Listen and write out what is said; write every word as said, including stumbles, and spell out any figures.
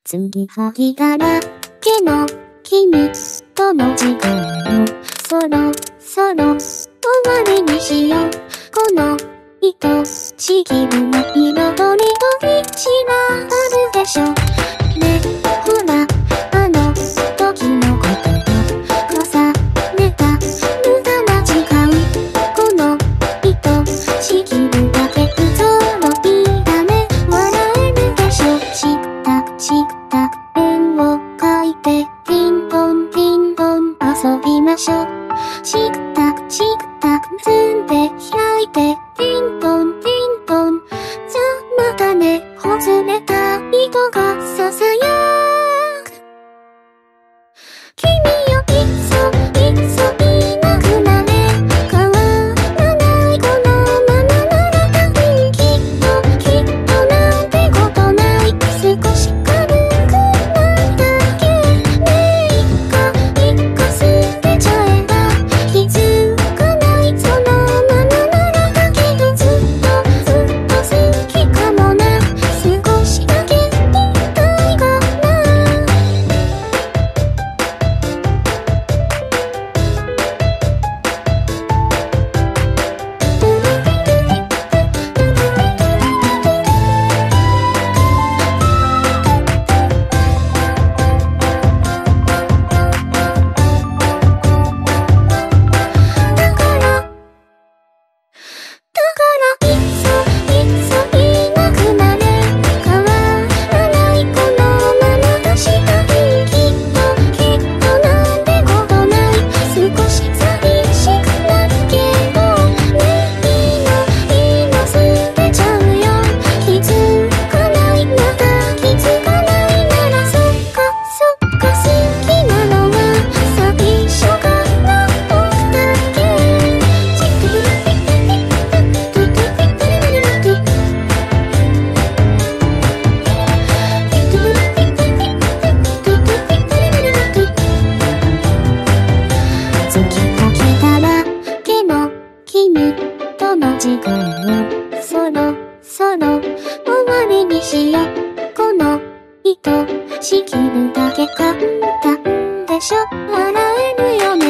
継ぎはぎだらけの君との時間をそろそろ終わりにしよう。この愛しきるな彩りと道があるでしょ。ね、ほらあの時のことを重ねた無駄な時間。この愛しきるだけ不揃いだね。笑えるでしょ。したした円を描いてピンポンピンポン遊びましょう。したした積んで開いてピンポンピンポン。じゃまたね、ほつれた糸がささやく。君よいっそいっそいなくなれ。変わらないこのままならたぶんきっときっとなんてことない。少し軽くなんだけね。いっかいっか捨てちゃえば気づかないそのままならだけどずっとずっと好きかもな。少しだけ言いたいかな。だからいっそいっそいなくなれ。変わらないこのままだしたい。きっときっとなんてことない。少し寂しくなるけどね。いいのいいの捨てちゃうよ。気づかないまだ気づかないならそっかそっか。好きなのは最初から僕だけ。月ときだらけの君との時間をそろそろ終わりにしよう。この愛しきるだけ簡単でしょ。笑えるよね。